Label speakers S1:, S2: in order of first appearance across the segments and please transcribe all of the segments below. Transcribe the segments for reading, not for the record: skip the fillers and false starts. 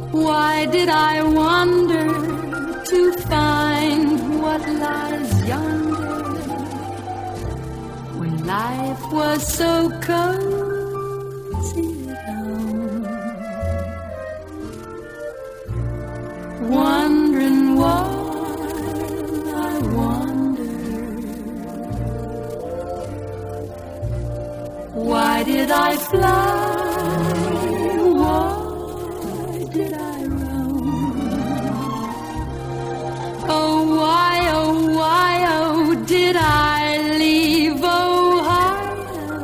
S1: Why did I wander to find what lies yonder, when life was so cozy at home? Wondering while I wander, why did I fly? Why did I roam? Oh why, oh did I leave Ohio?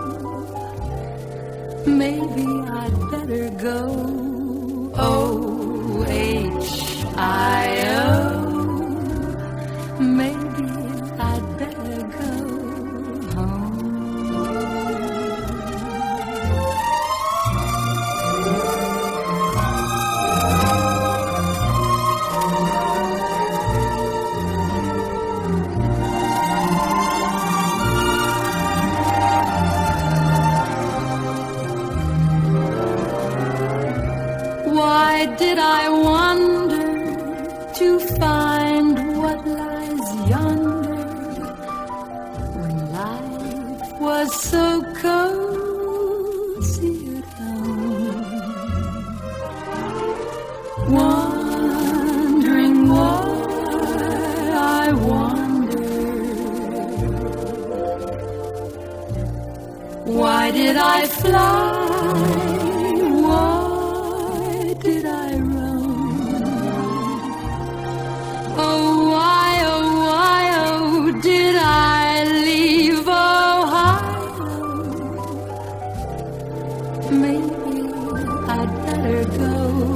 S1: Maybe I'd better go. O-H-I-O. Maybe I'd better go home. Why did I wander to find what lies yonder, when life was so cozy at home? Wondering why I wander, why did I fly? Why did I roam? Oh why, oh did I leave Ohio? Maybe I'd better go.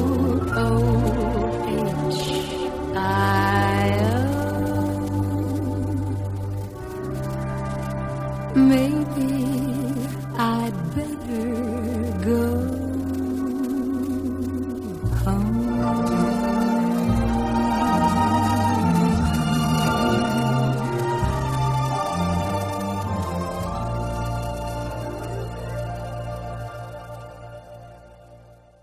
S1: O-H-I-O. Maybe I'd better go.